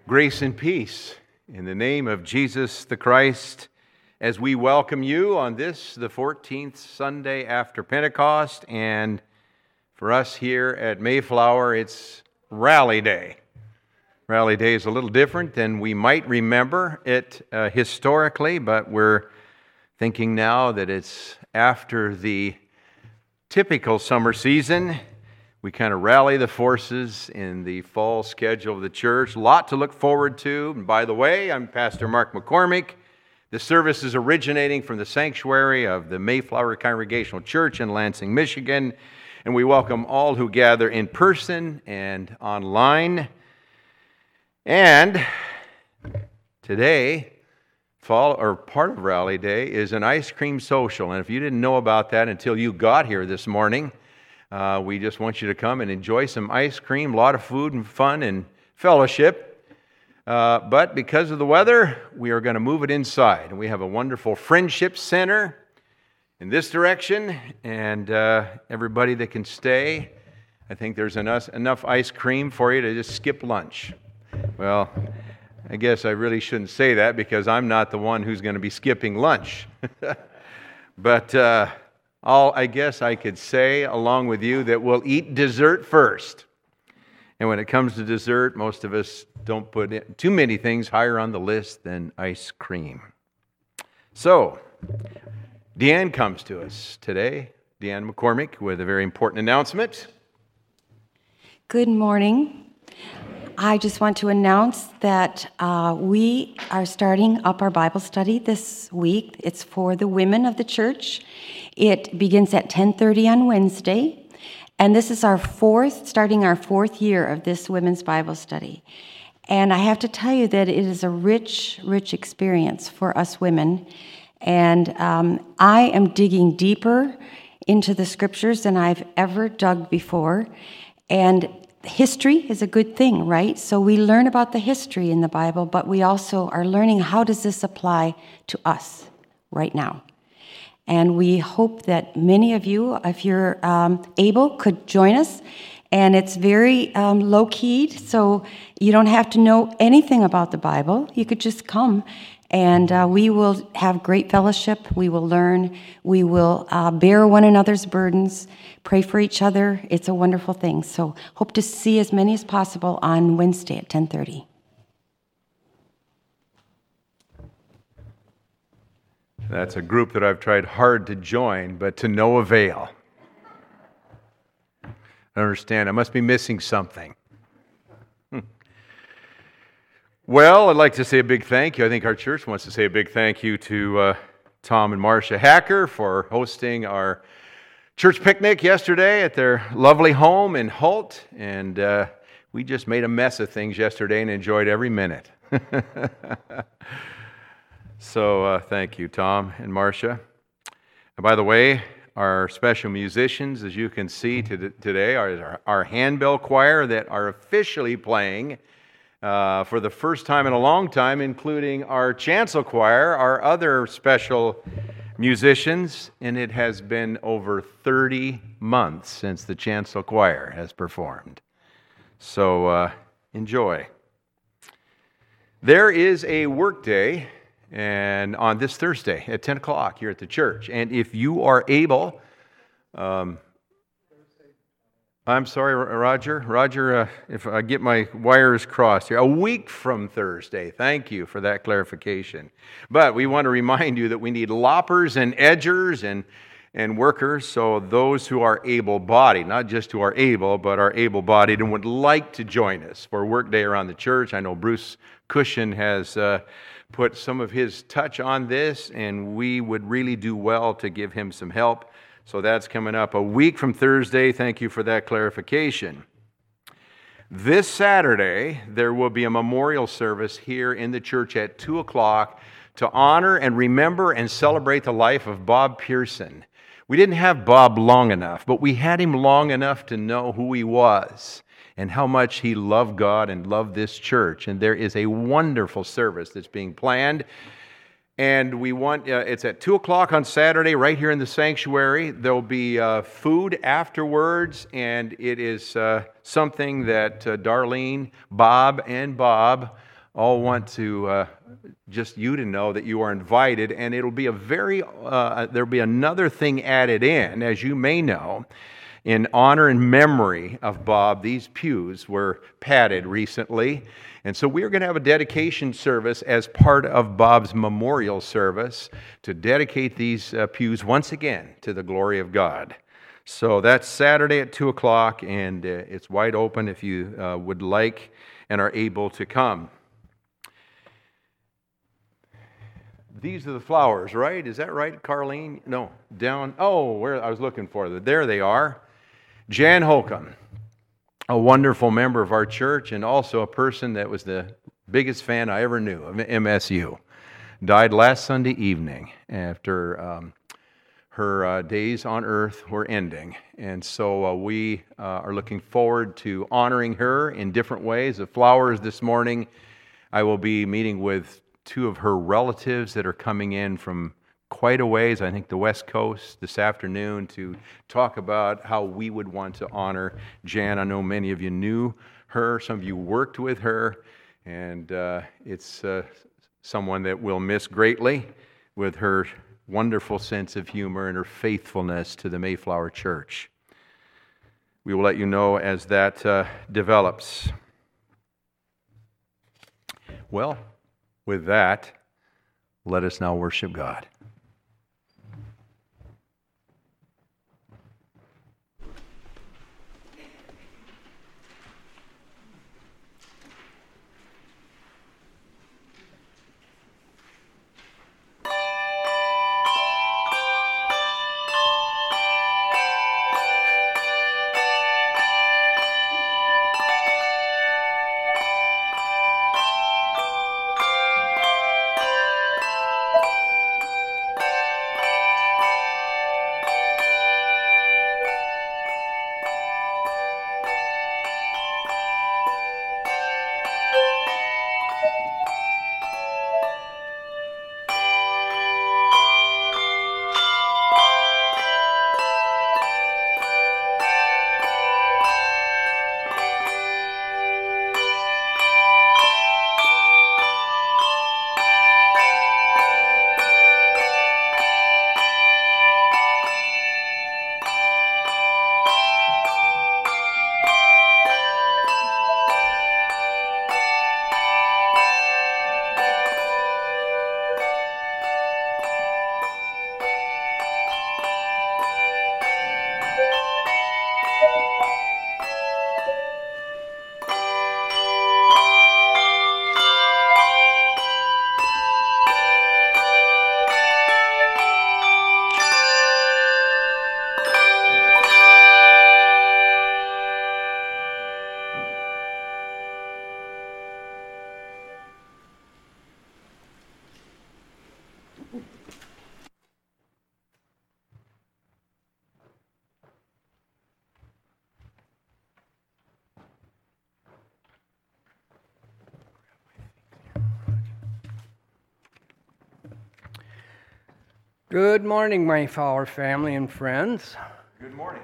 Grace and peace in the name of Jesus the Christ, as we welcome you on this, the 14th Sunday after Pentecost, and for us here at Mayflower, it's Rally Day. Rally Day is a little different than we might remember it historically, but we're thinking now that it's after the typical summer season. We kind of rally the forces in the fall schedule of the church. A lot to look forward to. And by the way, I'm Pastor Mark McCormick. The service is originating from the sanctuary of the Mayflower Congregational Church in Lansing, Michigan. And we welcome all who gather in person and online. And today, part of Rally Day is an ice cream social. And if you didn't know about that until you got here this morning, we just want you to come and enjoy some ice cream, a lot of food and fun and fellowship. But because of the weather, we are going to move it inside. And we have a wonderful friendship center in this direction. And everybody that can stay, I think there's enough ice cream for you to just skip lunch. Well, I guess I really shouldn't say that because I'm not the one who's going to be skipping lunch. But I guess I could say, along with you, that we'll eat dessert first. And when it comes to dessert, most of us don't put in too many things higher on the list than ice cream. So, Deanne comes to us today. Deanne McCormick with a very important announcement. Good morning. I just want to announce that we are starting up our Bible study this week. It's for the women of the church. It begins at 10:30 on Wednesday, and this is starting our fourth year of this women's Bible study. And I have to tell you that it is a rich, rich experience for us women. And I am digging deeper into the scriptures than I've ever dug before. And history is a good thing, right? So we learn about the history in the Bible, but we also are learning how does this apply to us right now. And we hope that many of you, if you're able, could join us. And it's very low-keyed, so you don't have to know anything about the Bible. You could just come, and we will have great fellowship. We will learn. We will bear one another's burdens, pray for each other. It's a wonderful thing. So hope to see as many as possible on Wednesday at 10:30. That's a group that I've tried hard to join, but to no avail. I understand. I must be missing something. Well, I'd like to say a big thank you. I think our church wants to say a big thank you to Tom and Marcia Hacker for hosting our church picnic yesterday at their lovely home in Holt. And we just made a mess of things yesterday and enjoyed every minute. So thank you, Tom and Marcia. And by the way, our special musicians, as you can see today, are our handbell choir that are officially playing for the first time in a long time, including our chancel choir, our other special musicians, and it has been over 30 months since the chancel choir has performed. So enjoy. There is a work day and on this Thursday at 10 o'clock here at the church. And if you are able, I'm sorry, Roger, if I get my wires crossed here, a week from Thursday. Thank you for that clarification. But we want to remind you that we need loppers and edgers and workers, so those who are able-bodied, not just who are able, but are able-bodied and would like to join us for work day around the church. I know Bruce Cushion has put some of his touch on this, and we would really do well to give him some help. So that's coming up a week from Thursday. Thank you for that clarification. This Saturday, there will be a memorial service here in the church at 2 o'clock to honor and remember and celebrate the life of Bob Pearson. We didn't have Bob long enough, but we had him long enough to know who he was and how much he loved God and loved this church. And there is a wonderful service that's being planned. And we want, it's at 2 o'clock on Saturday right here in the sanctuary. There'll be food afterwards, and it is something that Darlene, Bob, and Bob all want to just you to know that you are invited, and it'll be there'll be another thing added in, as you may know. In honor and memory of Bob, these pews were padded recently. And so we're going to have a dedication service as part of Bob's memorial service to dedicate these pews once again to the glory of God. So that's Saturday at 2 o'clock, and it's wide open if you would like and are able to come. These are the flowers, right? Is that right, Carlene? No, down. Oh, where I was looking for them. There they are. Jan Holcomb, a wonderful member of our church and also a person that was the biggest fan I ever knew of MSU, died last Sunday evening after her days on earth were ending. And so we are looking forward to honoring her in different ways. The flowers this morning, I will be meeting with two of her relatives that are coming in from quite a ways, I think the West Coast, this afternoon to talk about how we would want to honor Jan. I know many of you knew her, some of you worked with her, and it's someone that we'll miss greatly with her wonderful sense of humor and her faithfulness to the Mayflower Church. We will let you know as that develops. Well, with that, let us now worship God. Good morning, Mayflower family and friends. Good morning.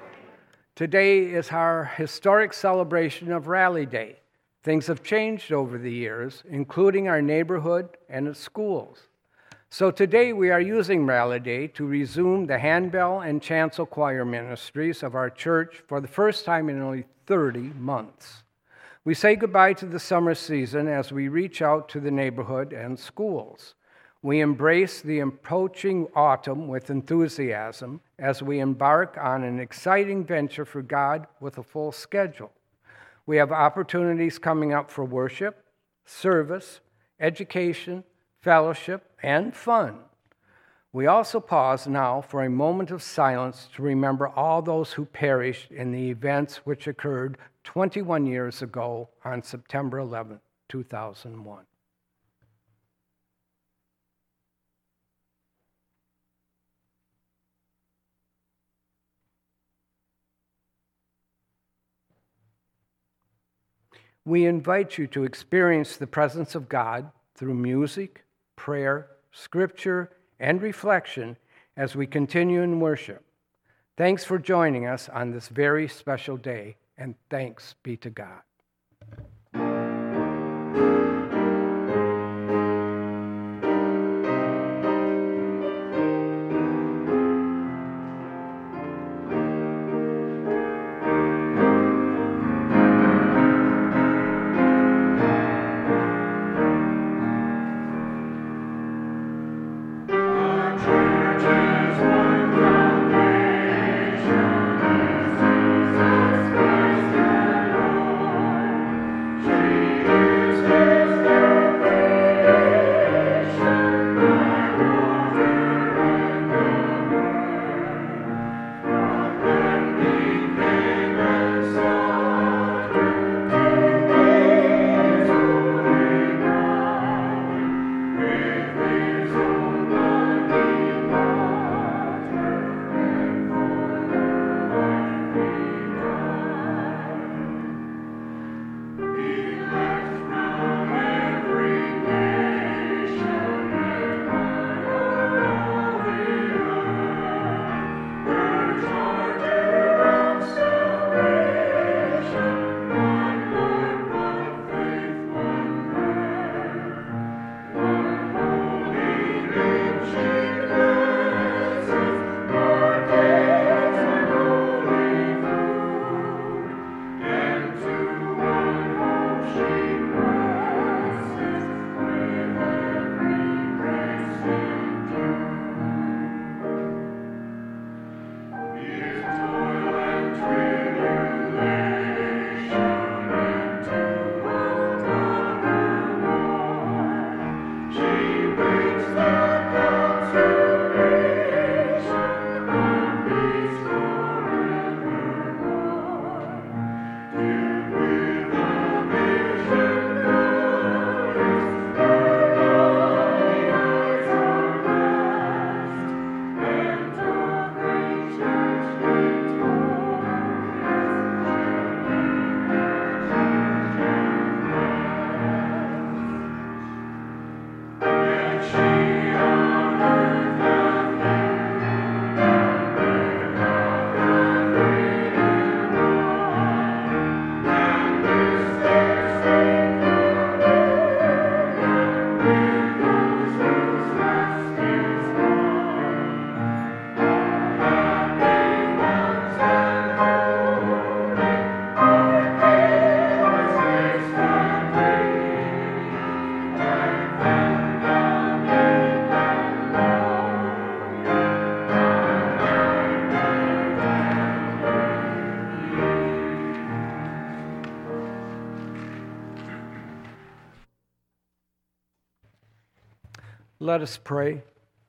Today is our historic celebration of Rally Day. Things have changed over the years, including our neighborhood and its schools. So today we are using Rally Day to resume the handbell and chancel choir ministries of our church for the first time in only 30 months. We say goodbye to the summer season as we reach out to the neighborhood and schools. We embrace the approaching autumn with enthusiasm as we embark on an exciting venture for God with a full schedule. We have opportunities coming up for worship, service, education, fellowship, and fun. We also pause now for a moment of silence to remember all those who perished in the events which occurred 21 years ago on September 11, 2001. We invite you to experience the presence of God through music, prayer, scripture, and reflection as we continue in worship. Thanks for joining us on this very special day, and thanks be to God. Let us pray.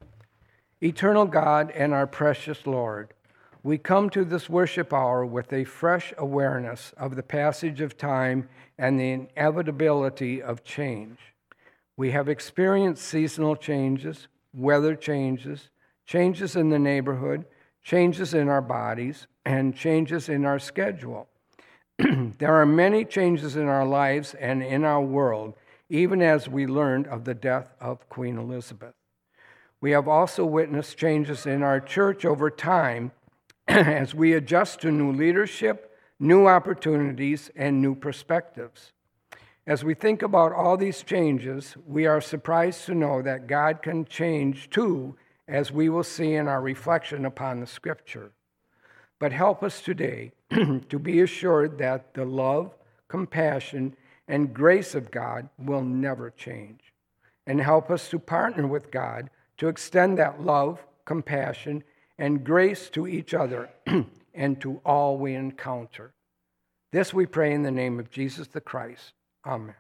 Eternal God and our precious Lord, we come to this worship hour with a fresh awareness of the passage of time and the inevitability of change. We have experienced seasonal changes, weather changes, changes in the neighborhood, changes in our bodies, and changes in our schedule. There are many changes in our lives and in our world, even as we learned of the death of Queen Elizabeth. We have also witnessed changes in our church over time as we adjust to new leadership, new opportunities, and new perspectives. As we think about all these changes, we are surprised to know that God can change too, as we will see in our reflection upon the Scripture. But help us today to be assured that the love, compassion, and grace of God will never change. And help us to partner with God to extend that love, compassion, and grace to each other and to all we encounter. This we pray in the name of Jesus the Christ. Amen.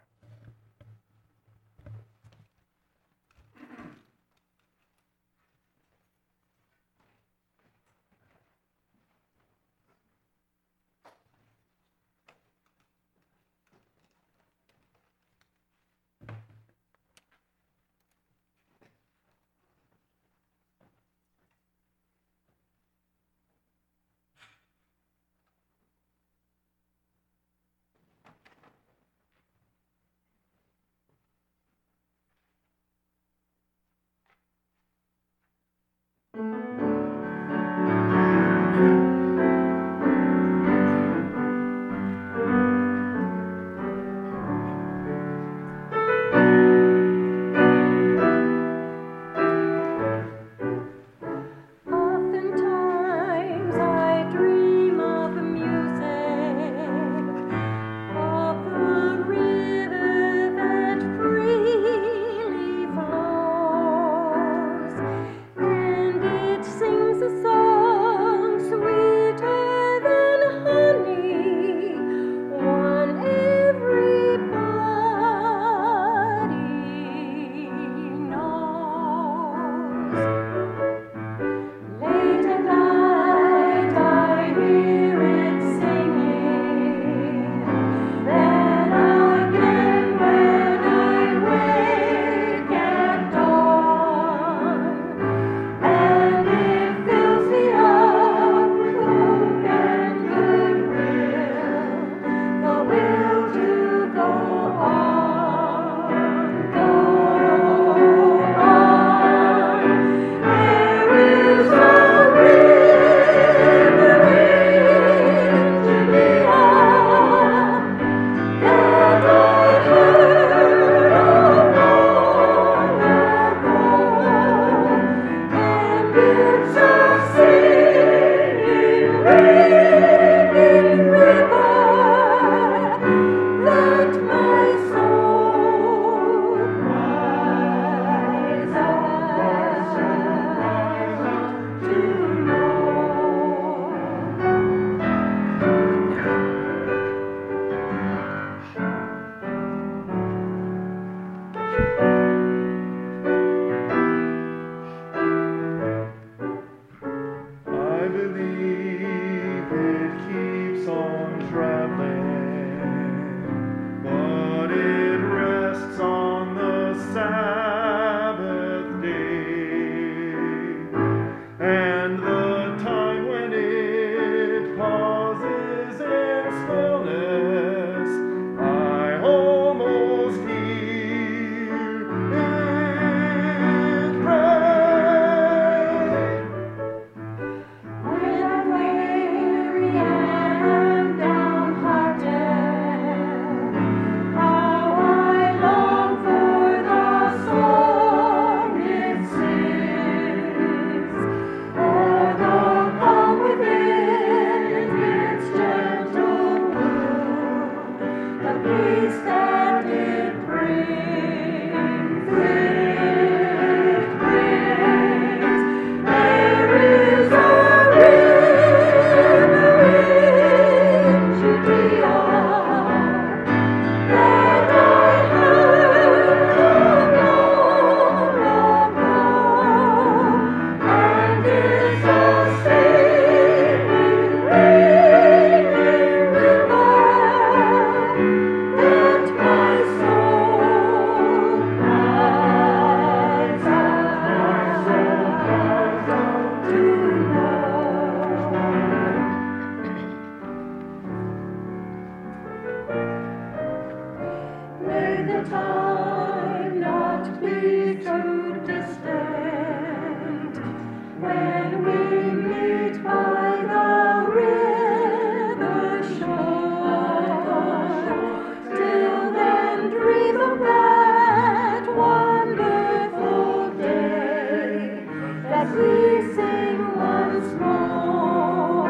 time not be too distant, when we meet by the river shore. Till then, dream of that wonderful day that we sing once more.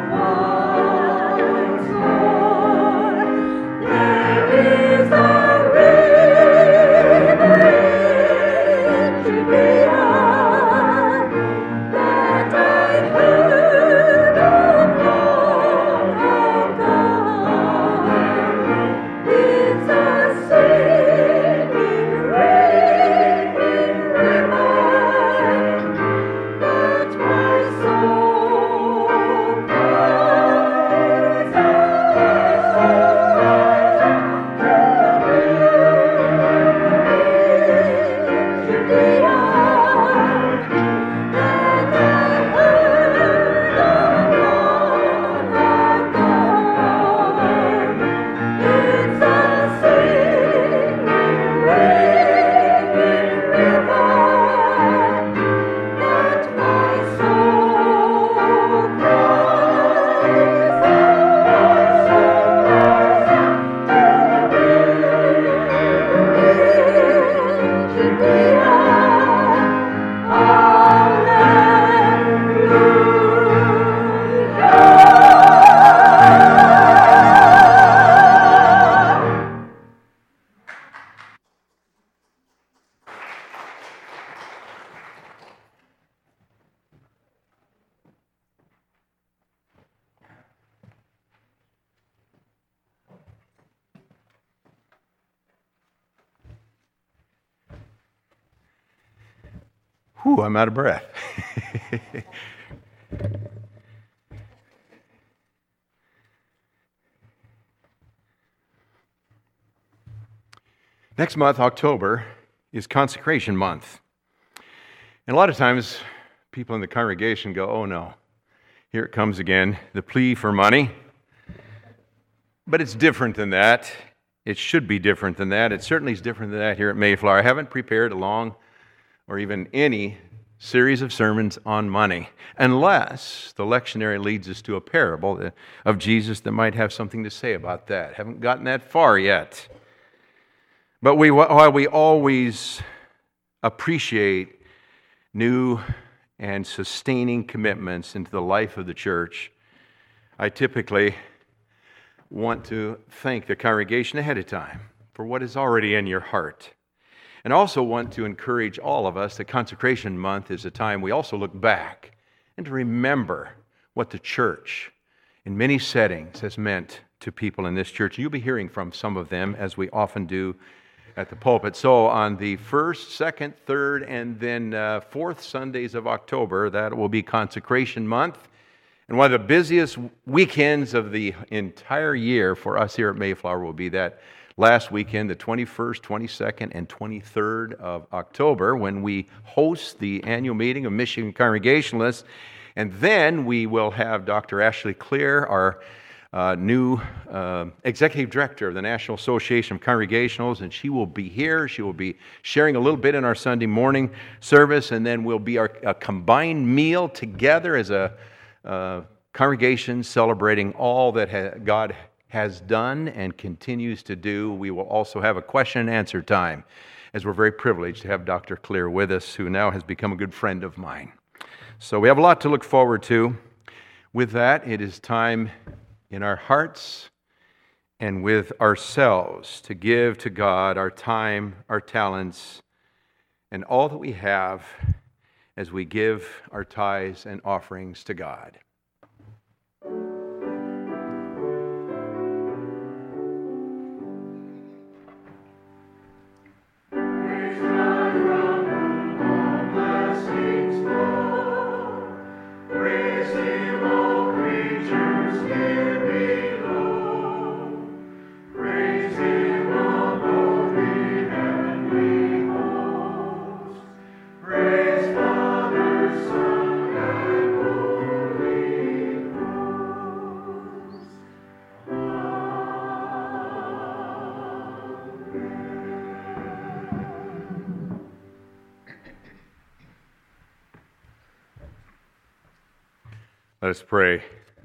Once more. There is a river in Judea that I heard of long ago. It's a singing, ringing river that my soul cries Whew, I'm out of breath. Next month, October, is consecration month. And a lot of times, people in the congregation go, oh no, here it comes again, the plea for money. But it's different than that. It should be different than that. It certainly is different than that here at Mayflower. I haven't prepared a long or even any series of sermons on money, unless the lectionary leads us to a parable of Jesus that might have something to say about that. Haven't gotten that far yet. But while we always appreciate new and sustaining commitments into the life of the church, I typically want to thank the congregation ahead of time for what is already in your heart. And also want to encourage all of us that Consecration Month is a time we also look back and to remember what the church in many settings has meant to people in this church. You'll be hearing from some of them, as we often do at the pulpit. So on the first, second, third, and then fourth Sundays of October, that will be Consecration Month. And one of the busiest weekends of the entire year for us here at Mayflower will be that last weekend, the 21st, 22nd, and 23rd of October, when we host the annual meeting of Michigan Congregationalists. And then we will have Dr. Ashley Clear, our new executive director of the National Association of Congregationals, and she will be here. She will be sharing a little bit in our Sunday morning service, and then we'll be a combined meal together as a congregation celebrating all that God has done and continues to do. We will also have a question and answer time, as we're very privileged to have Dr. Clear with us, who now has become a good friend of mine. So we have a lot to look forward to. With that, it is time in our hearts and with ourselves to give to God our time, our talents, and all that we have as we give our tithes and offerings to God. Let us pray.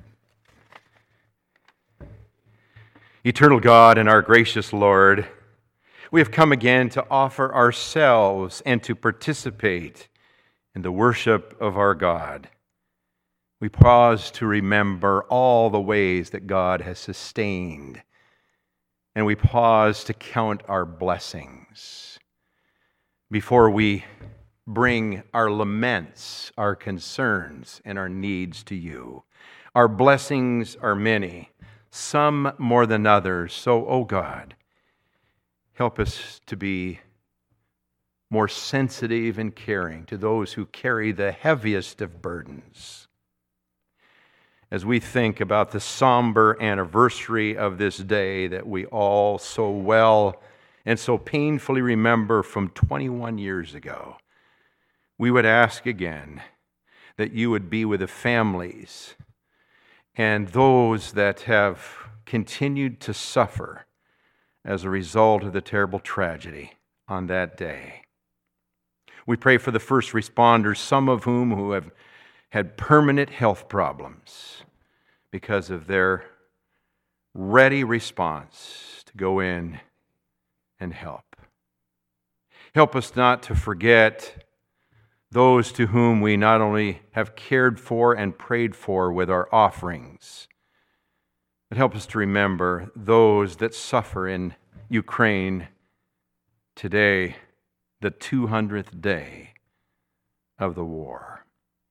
Eternal God and our gracious Lord, we have come again to offer ourselves and to participate in the worship of our God. We pause to remember all the ways that God has sustained, and we pause to count our blessings before we bring our laments, our concerns, and our needs to you. Our blessings are many, some more than others. So, oh God, help us to be more sensitive and caring to those who carry the heaviest of burdens. As we think about the somber anniversary of this day that we all so well and so painfully remember from 21 years ago, we would ask again that you would be with the families and those that have continued to suffer as a result of the terrible tragedy on that day. We pray for the first responders, some of whom have had permanent health problems because of their ready response to go in and help. Help us not to forget those to whom we not only have cared for and prayed for with our offerings, but help us to remember those that suffer in Ukraine today, the 200th day of the war.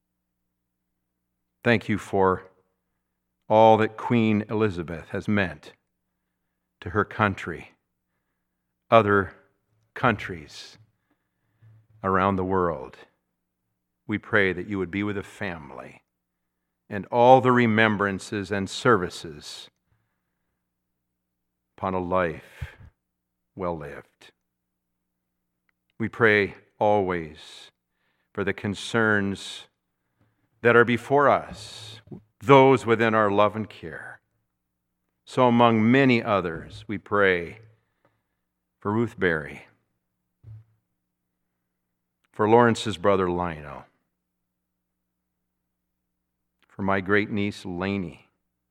Thank you for all that Queen Elizabeth has meant to her country, other countries around the world. We pray that you would be with the family and all the remembrances and services upon a life well lived. We pray always for the concerns that are before us, those within our love and care. So among many others, we pray for Ruth Berry, for Lawrence's brother Lionel, for my great niece Lainey,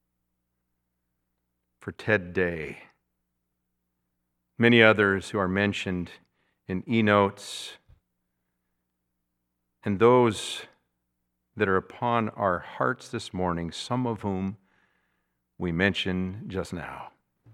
for Ted Day, many others who are mentioned in e-notes, and those that are upon our hearts this morning, some of whom we mentioned just now.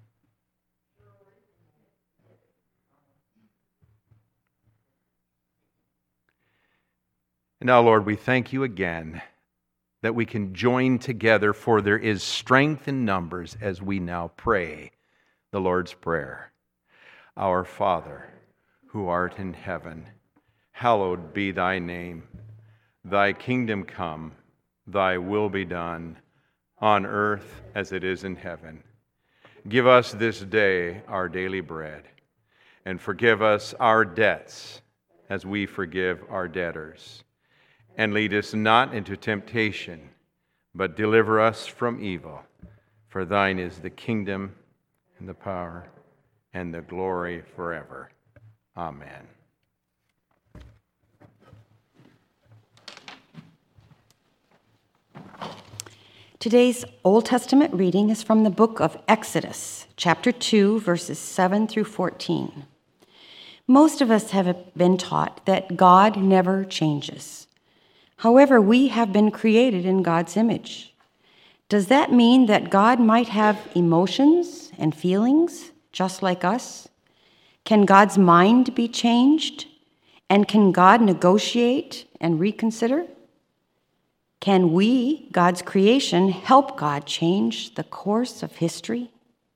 And now, Lord, we thank you again that we can join together, for there is strength in numbers as we now pray the Lord's Prayer. Our Father, who art in heaven, hallowed be thy name. Thy kingdom come, thy will be done, on earth as it is in heaven. Give us this day our daily bread, and forgive us our debts as we forgive our debtors. And lead us not into temptation, but deliver us from evil. For thine is the kingdom, and the power, and the glory forever. Amen. Today's Old Testament reading is from the book of Exodus, chapter 2, verses 7 through 14. Most of us have been taught that God never changes. However, we have been created in God's image. Does that mean that God might have emotions and feelings just like us? Can God's mind be changed? And can God negotiate and reconsider? Can we, God's creation, help God change the course of history?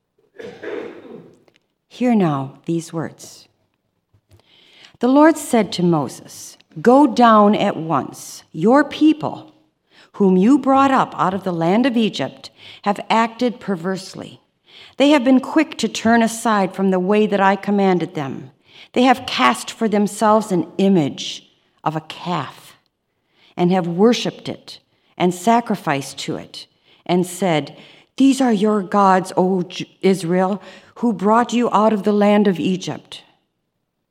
Hear now these words. The Lord said to Moses, "Go down at once. Your people, whom you brought up out of the land of Egypt, have acted perversely. They have been quick to turn aside from the way that I commanded them. They have cast for themselves an image of a calf and have worshipped it and sacrificed to it and said, 'These are your gods, O Israel, who brought you out of the land of Egypt.'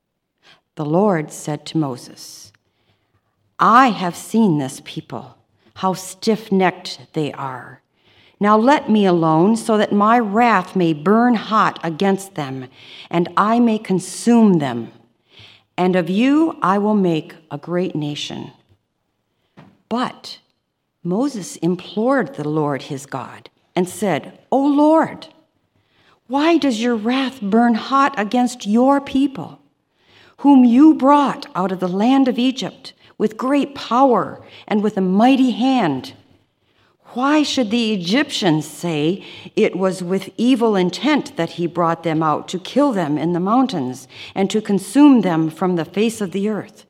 The Lord said to Moses, 'I have seen this people, How stiff-necked they are. Now let me alone, so that my wrath may burn hot against them, and I may consume them. And of you I will make a great nation." But Moses implored the Lord his God and said, "O Lord, why does your wrath burn hot against your people, whom you brought out of the land of Egypt with great power and with a mighty hand? Why should the Egyptians say it was with evil intent that he brought them out to kill them in the mountains and to consume them from the face of the earth?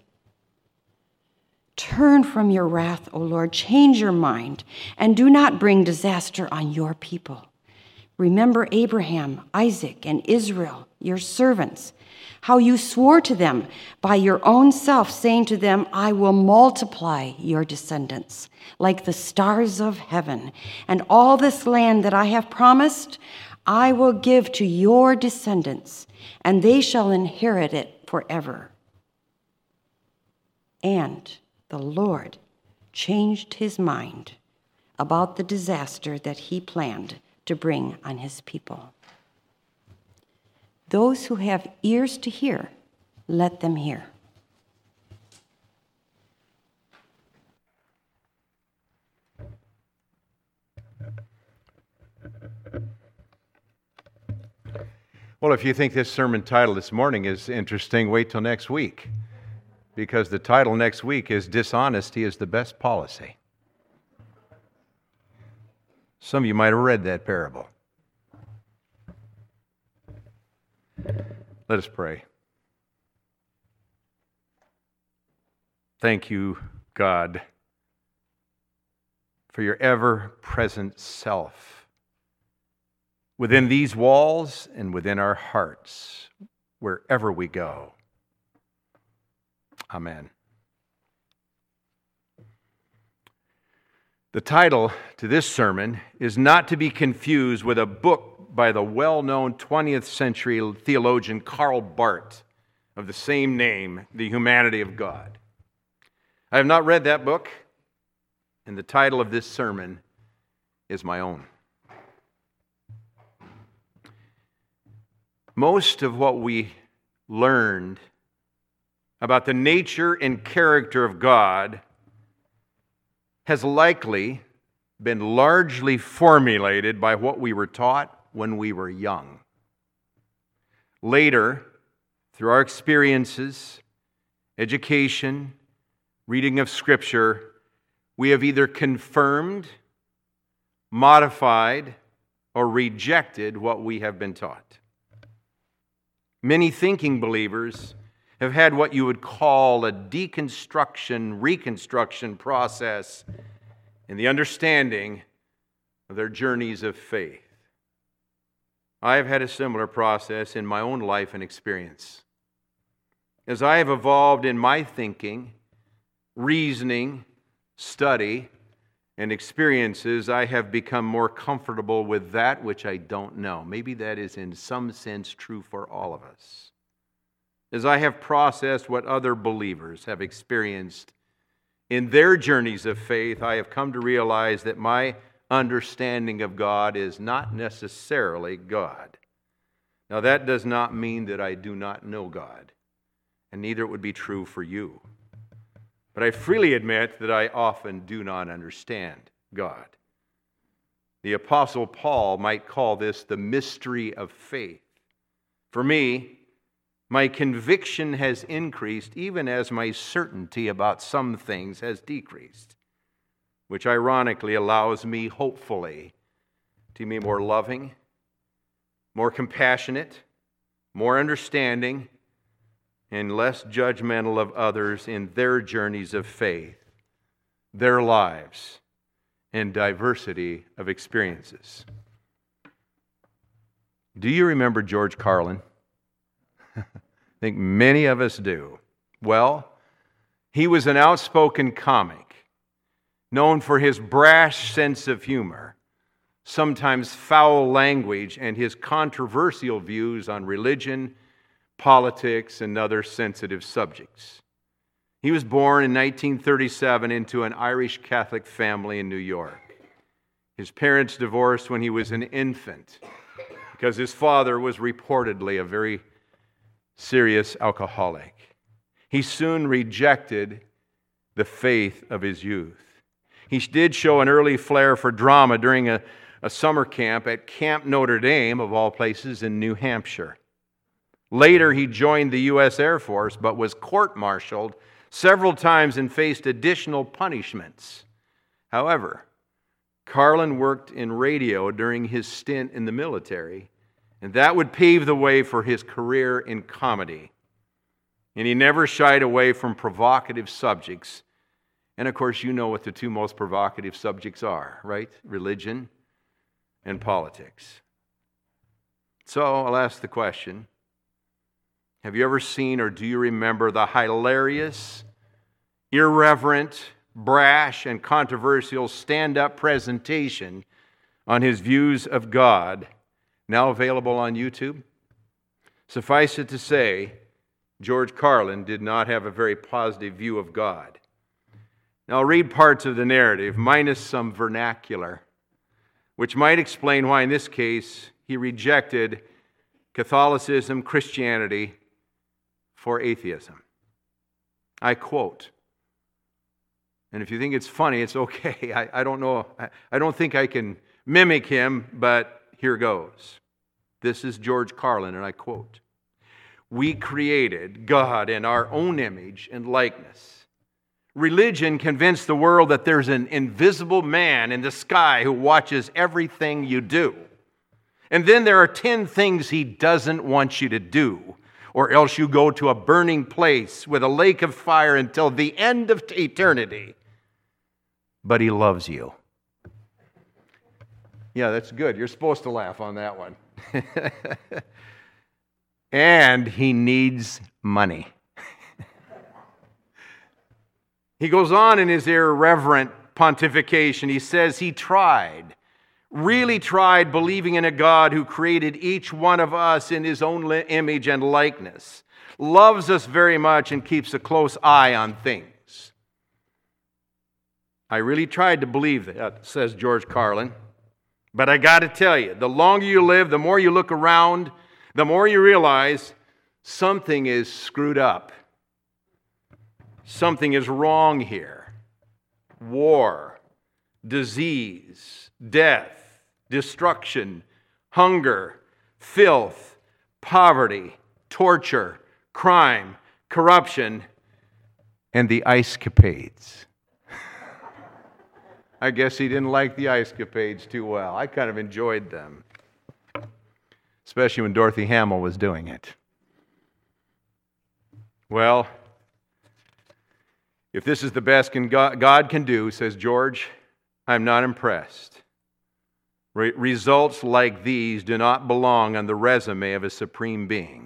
Turn from your wrath, O Lord, change your mind, and do not bring disaster on your people. Remember Abraham, Isaac, and Israel, your servants, how you swore to them by your own self, saying to them, 'I will multiply your descendants like the stars of heaven, and all this land that I have promised I will give to your descendants, and they shall inherit it forever.' And the Lord changed his mind about the disaster that he planned to bring on his people. Those who have ears to hear, let them hear." Well, if you think this sermon title this morning is interesting, wait till next week, because the title next week is "Dishonesty is the Best Policy." Some of you might have read that parable. Let us pray. Thank you, God, for your ever-present self within these walls and within our hearts, wherever we go. Amen. The title to this sermon is not to be confused with a book by the well-known 20th century theologian Karl Barth of the same name, The Humanity of God. I have not read that book, and the title of this sermon is my own. Most of what we learned about the nature and character of God has likely been largely formulated by what we were taught when we were young. Later, through our experiences, education, reading of Scripture, we have either confirmed, modified, or rejected what we have been taught. Many thinking believers have had what you would call a deconstruction, reconstruction process in the understanding of their journeys of faith. I have had a similar process in my own life and experience. As I have evolved in my thinking, reasoning, study, and experiences, I have become more comfortable with that which I don't know. Maybe that is in some sense true for all of us. As I have processed what other believers have experienced in their journeys of faith, I have come to realize that my understanding of God is not necessarily God. Now, that does not mean that I do not know God, and neither it would be true for you. But I freely admit that I often do not understand God. The Apostle Paul might call this the mystery of faith. For me, my conviction has increased even as my certainty about some things has decreased, which ironically allows me, hopefully, to be more loving, more compassionate, more understanding, and less judgmental of others in their journeys of faith, their lives, and diversity of experiences. Do you remember George Carlin? I think many of us do. Well, he was an outspoken comic, known for his brash sense of humor, sometimes foul language, and his controversial views on religion, politics, and other sensitive subjects. He was born in 1937 into an Irish Catholic family in New York. His parents divorced when he was an infant because his father was reportedly a very serious alcoholic. He soon rejected the faith of his youth. He did show an early flair for drama during a summer camp at Camp Notre Dame, of all places, in New Hampshire. Later, he joined the U.S. Air Force, but was court-martialed several times and faced additional punishments. However, Carlin worked in radio during his stint in the military, and that would pave the way for his career in comedy. And he never shied away from provocative subjects. And of course, you know what the two most provocative subjects are, right? Religion and politics. So I'll ask the question, have you ever seen or do you remember the hilarious, irreverent, brash, and controversial stand-up presentation on his views of God, now available on YouTube? Suffice it to say, George Carlin did not have a very positive view of God. Now, I'll read parts of the narrative, minus some vernacular, which might explain why, in this case, he rejected Catholicism, Christianity, for atheism. I quote, and if you think it's funny, it's okay. I don't know. I don't think I can mimic him, but here goes. This is George Carlin, and I quote, "We created God in our own image and likeness. Religion convinced the world that there's an invisible man in the sky who watches everything you do. And then there are 10 things he doesn't want you to do, or else you go to a burning place with a lake of fire until the end of eternity. But he loves you." Yeah, that's good. You're supposed to laugh on that one. "And he needs money." He goes on in his irreverent pontification. He says he really tried believing in a God who created each one of us in his own image and likeness, loves us very much, and keeps a close eye on things. "I really tried to believe that," says George Carlin. "But I got to tell you, the longer you live, the more you look around, the more you realize something is screwed up. Something is wrong here. War, disease, death, destruction, hunger, filth, poverty, torture, crime, corruption, and the ice capades." I guess he didn't like the ice capades too well. I kind of enjoyed them, especially when Dorothy Hamill was doing it. Well, if this is the best God can do, says George, I'm not impressed. Results like these do not belong on the resume of a supreme being.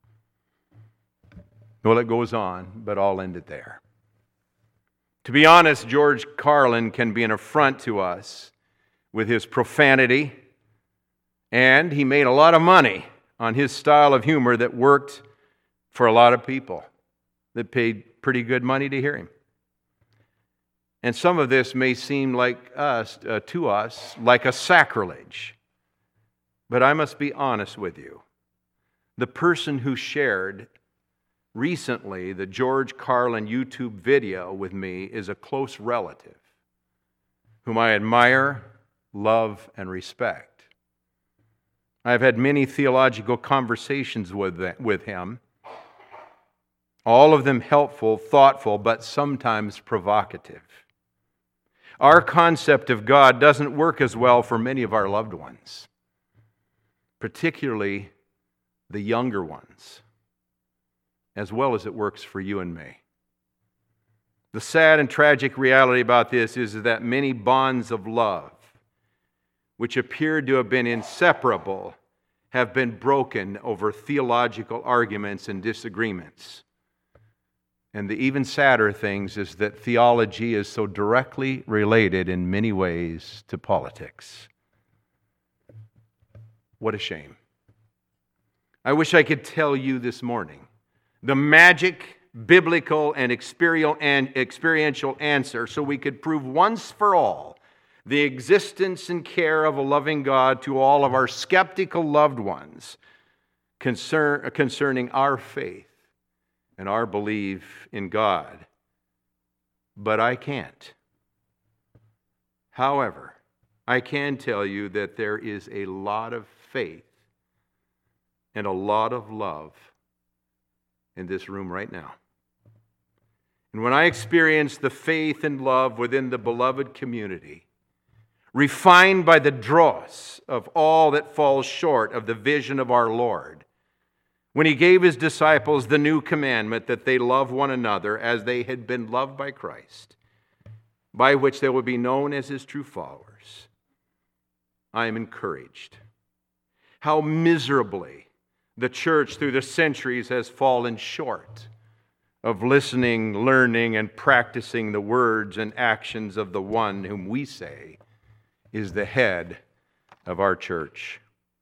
Well, it goes on, but I'll end it there. To be honest, George Carlin can be an affront to us with his profanity, and he made a lot of money on his style of humor that worked for a lot of people that paid pretty good money to hear him. And some of this may seem like to us like a sacrilege, but I must be honest with you. The person who shared recently the George Carlin YouTube video with me is a close relative whom I admire, love, and respect. I've had many theological conversations with him, all of them helpful, thoughtful, but sometimes provocative. Our concept of God doesn't work as well for many of our loved ones, particularly the younger ones, as well as it works for you and me. The sad and tragic reality about this is that many bonds of love, which appeared to have been inseparable, have been broken over theological arguments and disagreements. And the even sadder things is that theology is so directly related in many ways to politics. What a shame. I wish I could tell you this morning the magic biblical and experiential answer so we could prove once for all the existence and care of a loving God to all of our skeptical loved ones concerning our faith and our belief in God. But I can't. However, I can tell you that there is a lot of faith and a lot of love in this room right now. And when I experience the faith and love within the beloved community, refined by the dross of all that falls short of the vision of our Lord, when He gave His disciples the new commandment that they love one another as they had been loved by Christ, by which they will be known as His true followers, I am encouraged. How miserably the church through the centuries has fallen short of listening, learning, and practicing the words and actions of the one whom we say is the head of our church.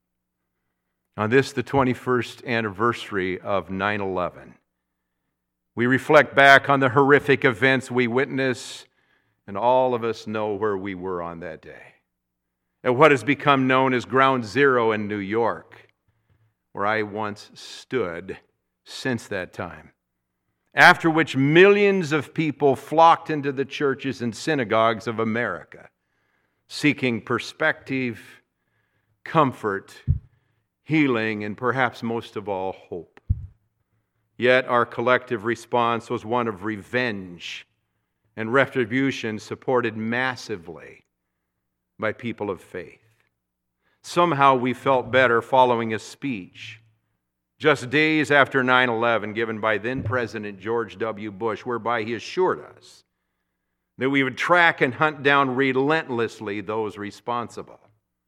On this, the 21st anniversary of 9/11, we reflect back on the horrific events we witnessed, and all of us know where we were on that day. At what has become known as Ground Zero in New York, where I once stood since that time. After which millions of people flocked into the churches and synagogues of America, seeking perspective, comfort, healing, and perhaps most of all, hope. Yet our collective response was one of revenge and retribution, supported massively by people of faith. Somehow we felt better following a speech just days after 9/11 given by then President George W. Bush, whereby he assured us that we would track and hunt down relentlessly those responsible.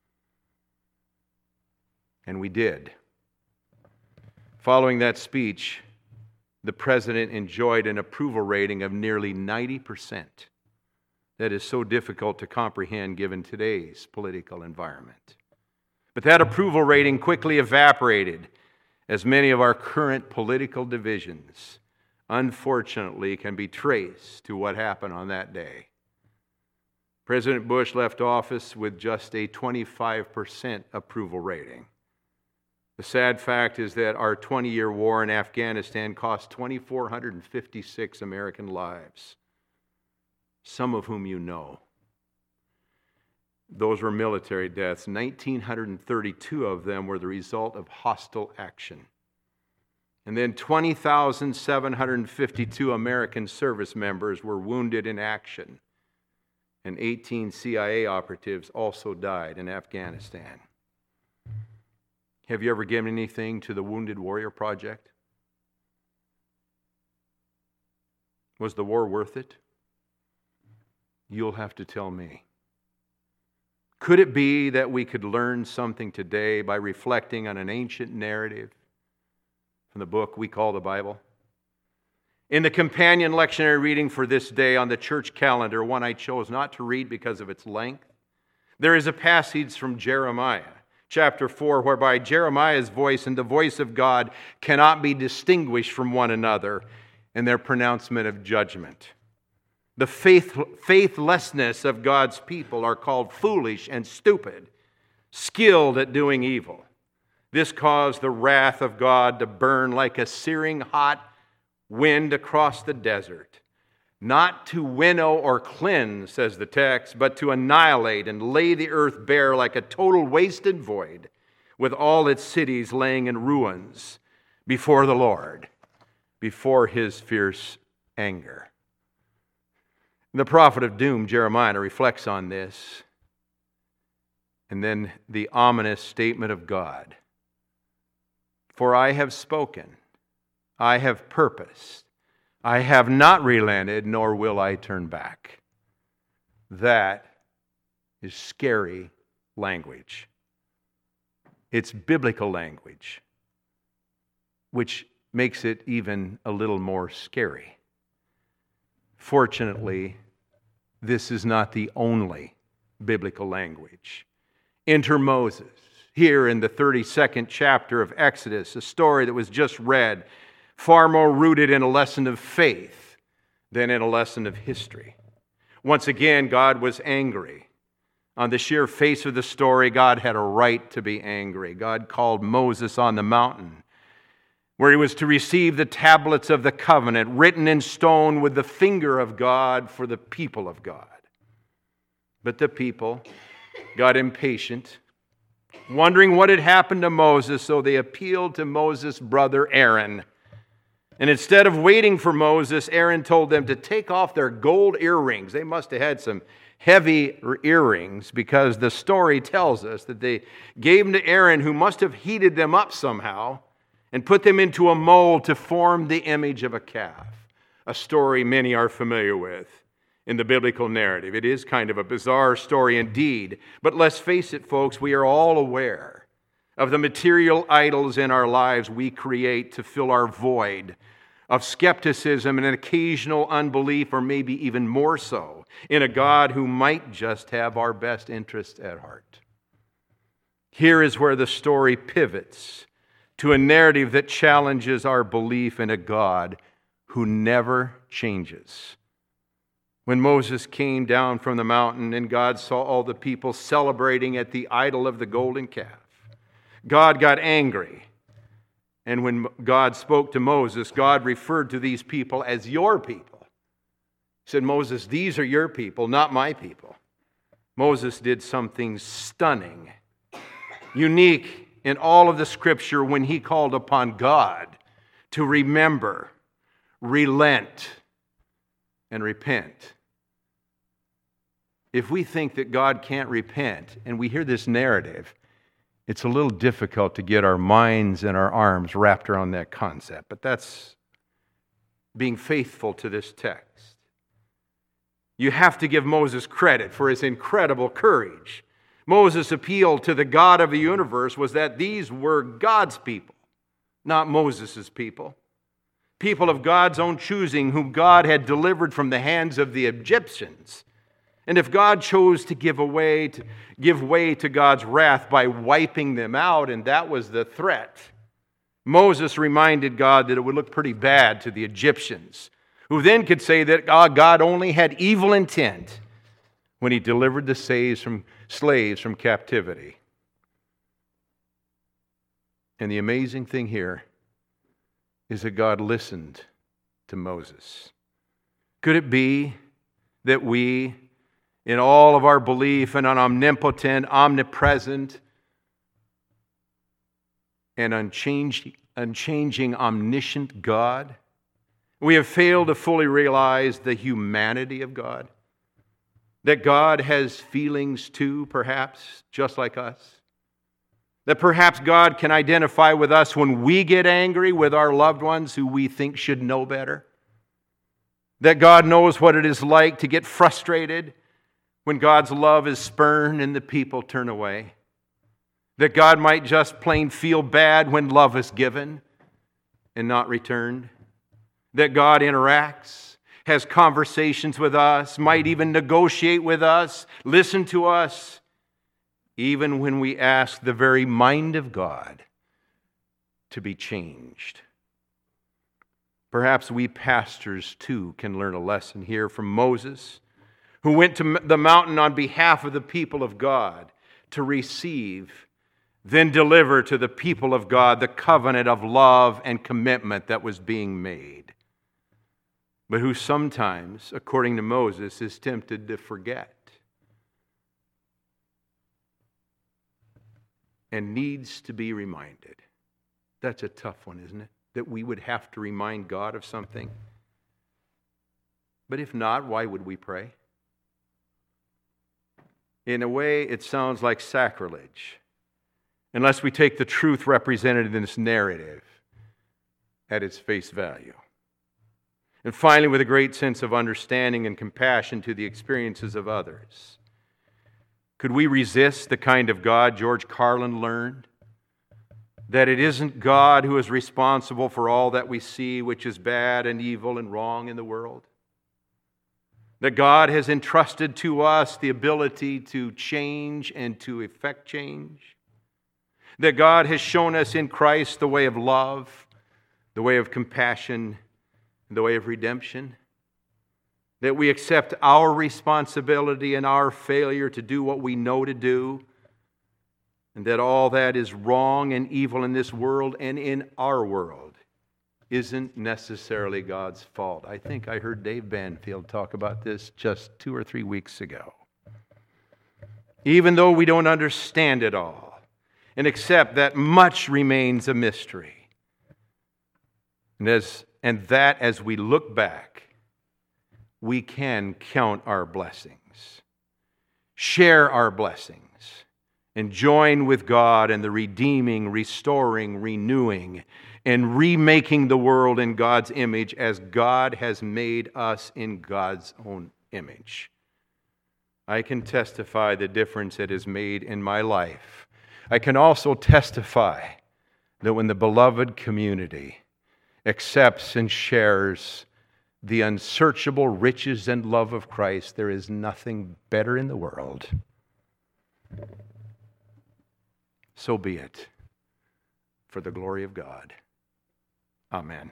And we did. Following that speech, the president enjoyed an approval rating of nearly 90%. That is so difficult to comprehend given today's political environment. But that approval rating quickly evaporated as many of our current political divisions, unfortunately, can be traced to what happened on that day. President Bush left office with just a 25% approval rating. The sad fact is that our 20-year war in Afghanistan cost 2,456 American lives, some of whom you know. Those were military deaths. 1,932 of them were the result of hostile action. And then 20,752 American service members were wounded in action. And 18 CIA operatives also died in Afghanistan. Have you ever given anything to the Wounded Warrior Project? Was the war worth it? You'll have to tell me. Could it be that we could learn something today by reflecting on an ancient narrative from the book we call the Bible? In the companion lectionary reading for this day on the church calendar, one I chose not to read because of its length, there is a passage from Jeremiah, chapter 4, whereby Jeremiah's voice and the voice of God cannot be distinguished from one another in their pronouncement of judgment. The faithlessness of God's people are called foolish and stupid, skilled at doing evil. This caused the wrath of God to burn like a searing hot wind across the desert, not to winnow or cleanse, says the text, but to annihilate and lay the earth bare like a total wasted void, with all its cities laying in ruins before the Lord, before His fierce anger. The prophet of doom, Jeremiah, reflects on this. And then the ominous statement of God. For I have spoken, I have purposed, I have not relented, nor will I turn back. That is scary language. It's biblical language, which makes it even a little more scary. Fortunately, this is not the only biblical language. Enter Moses, here in the 32nd chapter of Exodus, a story that was just read far more rooted in a lesson of faith than in a lesson of history. Once again, God was angry. On the sheer face of the story, God had a right to be angry. God called Moses on the mountain, where he was to receive the tablets of the covenant, written in stone with the finger of God for the people of God. But the people got impatient, wondering what had happened to Moses, so they appealed to Moses' brother Aaron. And instead of waiting for Moses, Aaron told them to take off their gold earrings. They must have had some heavy earrings, because the story tells us that they gave them to Aaron, who must have heated them up somehow, and put them into a mold to form the image of a calf, a story many are familiar with in the biblical narrative. It is kind of a bizarre story indeed, but let's face it, folks, we are all aware of the material idols in our lives we create to fill our void of skepticism and an occasional unbelief, or maybe even more so, in a God who might just have our best interests at heart. Here is where the story pivots to a narrative that challenges our belief in a God who never changes. When Moses came down from the mountain and God saw all the people celebrating at the idol of the golden calf, God got angry. And when God spoke to Moses, God referred to these people as your people. He said, Moses, these are your people, not my people. Moses did something stunning, unique in all of the Scripture, when he called upon God to remember, relent, and repent. If we think that God can't repent, and we hear this narrative, it's a little difficult to get our minds and our arms wrapped around that concept. But that's being faithful to this text. You have to give Moses credit for his incredible courage. Moses' appeal to the God of the universe was that these were God's people, not Moses' people. People of God's own choosing, whom God had delivered from the hands of the Egyptians. And if God chose to give way to God's wrath by wiping them out, and that was the threat, Moses reminded God that it would look pretty bad to the Egyptians, who then could say that God only had evil intent when he delivered the slaves from captivity. And the amazing thing here is that God listened to Moses. Could it be that we, in all of our belief in an omnipotent, omnipresent, and unchanging, omniscient God, we have failed to fully realize the humanity of God? That God has feelings too, perhaps, just like us? That perhaps God can identify with us when we get angry with our loved ones who we think should know better? That God knows what it is like to get frustrated when God's love is spurned and the people turn away? That God might just plain feel bad when love is given and not returned? That God interacts, has conversations with us, might even negotiate with us, listen to us, even when we ask the very mind of God to be changed. Perhaps we pastors too can learn a lesson here from Moses, who went to the mountain on behalf of the people of God to receive, then deliver to the people of God the covenant of love and commitment that was being made, but who sometimes, according to Moses, is tempted to forget and needs to be reminded. That's a tough one, isn't it? That we would have to remind God of something. But if not, why would we pray? In a way, it sounds like sacrilege, unless we take the truth represented in this narrative at its face value. And finally, with a great sense of understanding and compassion to the experiences of others. Could we resist the kind of God George Carlin learned? That it isn't God who is responsible for all that we see, which is bad and evil and wrong in the world. That God has entrusted to us the ability to change and to effect change. That God has shown us in Christ the way of love, the way of compassion, the way of redemption. That we accept our responsibility and our failure to do what we know to do, and that all that is wrong and evil in this world and in our world isn't necessarily God's fault. I think I heard Dave Banfield talk about this just 2 or 3 weeks ago. Even though we don't understand it all, and accept that much remains a mystery. And that as we look back, we can count our blessings, share our blessings, and join with God in the redeeming, restoring, renewing, and remaking the world in God's image as God has made us in God's own image. I can testify the difference it has made in my life. I can also testify that when the beloved community accepts and shares the unsearchable riches and love of Christ, there is nothing better in the world. So be it, for the glory of God. Amen.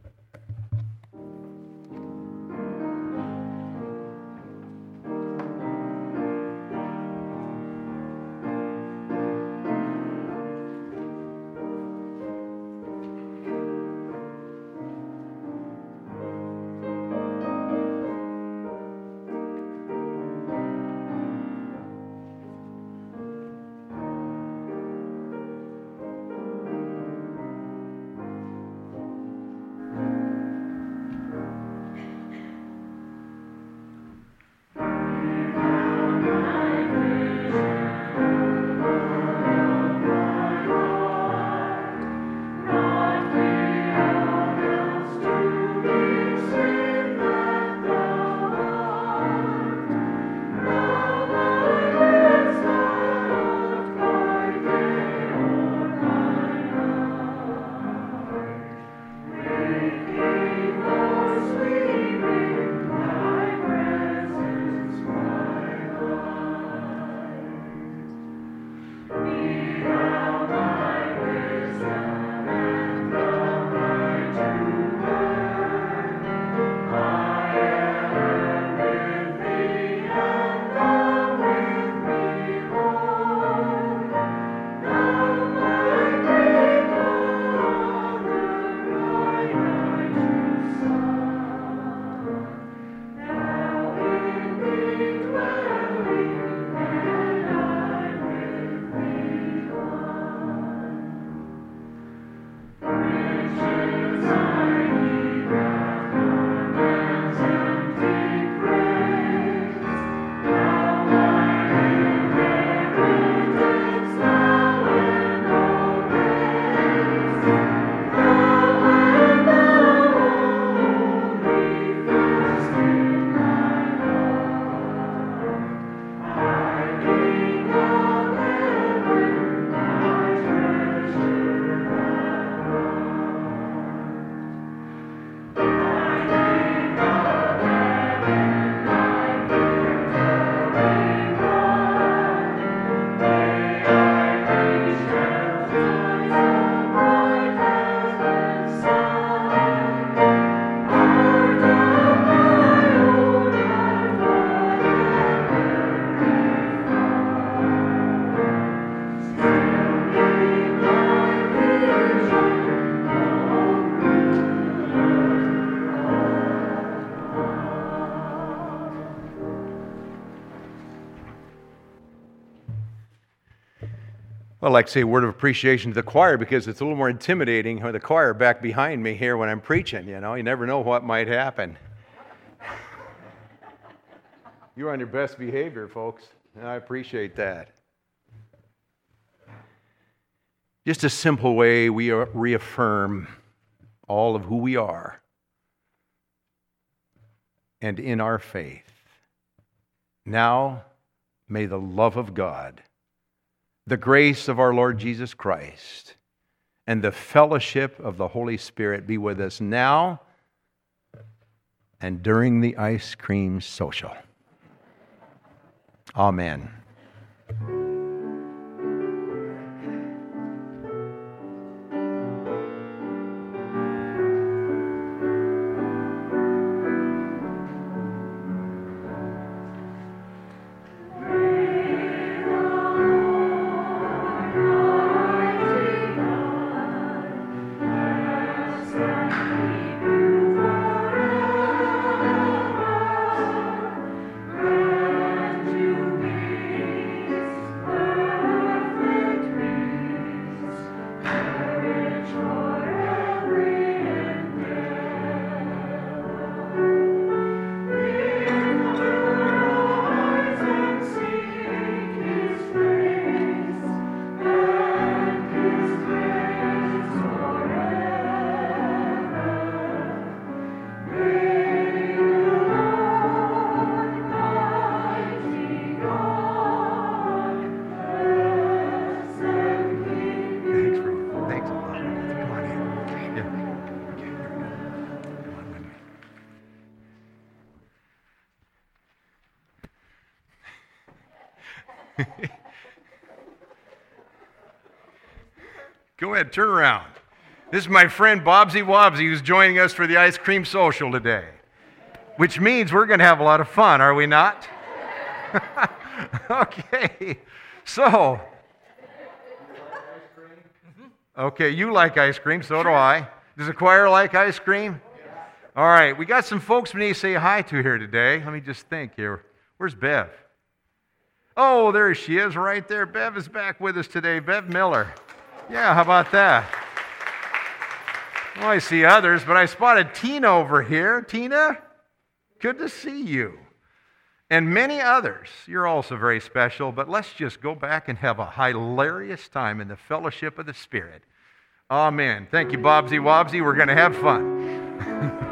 I'd like to say a word of appreciation to the choir because it's a little more intimidating with the choir back behind me here when I'm preaching. You never know what might happen. You're on your best behavior, folks, and I appreciate that. Just a simple way we reaffirm all of who we are and in our faith. Now, may the love of God, the grace of our Lord Jesus Christ, and the fellowship of the Holy Spirit be with us now and during the ice cream social. Amen. Go ahead, turn around. This is my friend Bobsy Wobbsy who's joining us for the ice cream social today, which means we're going to have a lot of fun, are we not? Okay, so. Okay, you like ice cream, so do I. Does the choir like ice cream? All right, we got some folks we need to say hi to here today. Let me just think here. Where's Bev? Oh, there she is right there. Bev is back with us today. Bev Miller. Yeah, how about that? Well, I see others, but I spotted Tina over here. Tina, good to see you. And many others. You're also very special, but let's just go back and have a hilarious time in the fellowship of the Spirit. Amen. Thank you, Bobsy Wobbsy. We're going to have fun.